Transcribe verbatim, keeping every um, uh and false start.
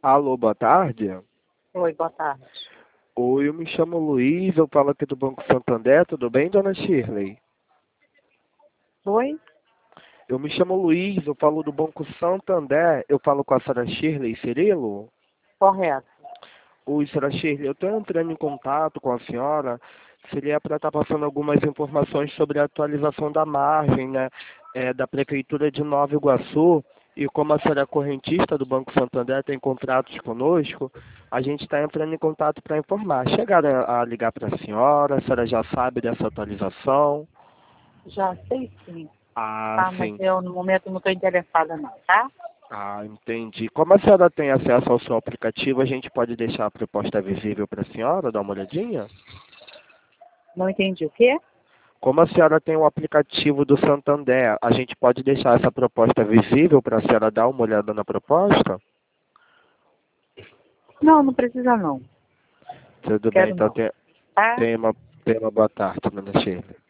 Alô, boa tarde. Oi, boa tarde. Oi, eu me chamo Luiz, eu falo aqui do Banco Santander, tudo bem, dona Shirley? Oi? Eu me chamo Luiz, eu falo do Banco Santander, eu falo com a senhora Shirley Cirilo? Correto. Oi, senhora Shirley, eu estou entrando em contato com a senhora, seria para estar passando algumas informações sobre a atualização da margem, né, é, da Prefeitura de Nova Iguaçu, e como a senhora é correntista do Banco Santander, tem contratos conosco, a gente está entrando em contato para informar. Chegaram a, a ligar para a senhora, a senhora já sabe dessa atualização? Já sei sim, Ah, tá? Mas sim. eu no momento não estou interessada não, tá? Ah, entendi. Como a senhora tem acesso ao seu aplicativo, a gente pode deixar a proposta visível para a senhora, dar uma olhadinha? Não entendi o quê? Como a senhora tem o aplicativo do Santander, a gente pode deixar essa proposta visível para a senhora dar uma olhada na proposta? Não, não precisa não. Tudo bem, Quero então não, tenha, tá? tenha uma, tenha uma boa tarde, dona Sheila.